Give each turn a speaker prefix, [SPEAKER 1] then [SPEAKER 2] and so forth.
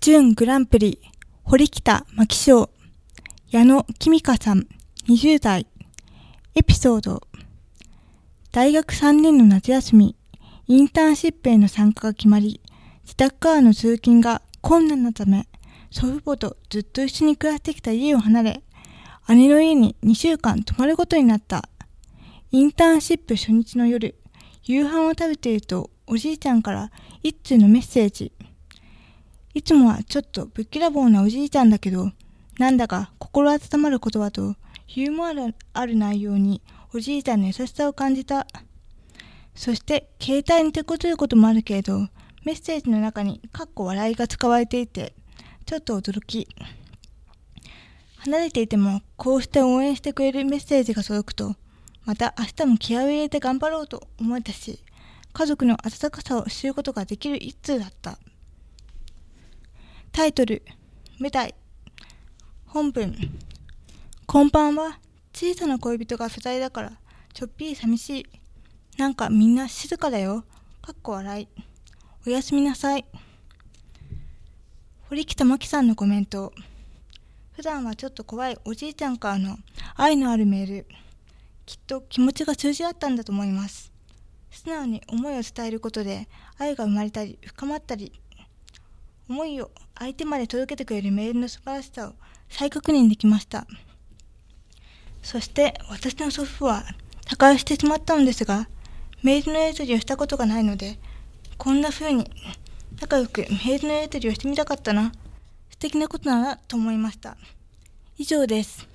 [SPEAKER 1] 準グランプリ堀北真希賞矢野きみかさん20代エピソード。大学3年の夏休み、インターンシップへの参加が決まり、自宅からの通勤が困難なため、祖父母とずっと一緒に暮らしてきた家を離れ、姉の家に2週間泊まることになった。インターンシップ初日の夜、夕飯を食べているとおじいちゃんから一通のメッセージ。いつもはちょっとぶっきらぼうなおじいちゃんだけど、なんだか心温まる言葉とユーモアある内容におじいちゃんの優しさを感じた。そして携帯に手こずることもあるけれど、メッセージの中に笑いが使われていて、ちょっと驚き。離れていてもこうして応援してくれるメッセージが届くと、また明日も気合を入れて頑張ろうと思えたし、家族の温かさを知ることができる一通だった。タイトル、無題。本文。こんばんは。小さな恋人が不在だからちょっぴり寂しい。なんかみんな静かだよ。笑い。おやすみなさい。堀北真希さんのコメント。普段はちょっと怖いおじいちゃんからの愛のあるメール。きっと気持ちが通じ合ったんだと思います。素直に思いを伝えることで愛が生まれたり深まったり、思いを相手まで届けてくれるメールの素晴らしさを再確認できました。そして私の祖父は他界してしまったのですが、メールのやり取りをしたことがないので、こんな風に仲良くメールのやり取りをしてみたかったな、素敵なことだなと思いました。以上です。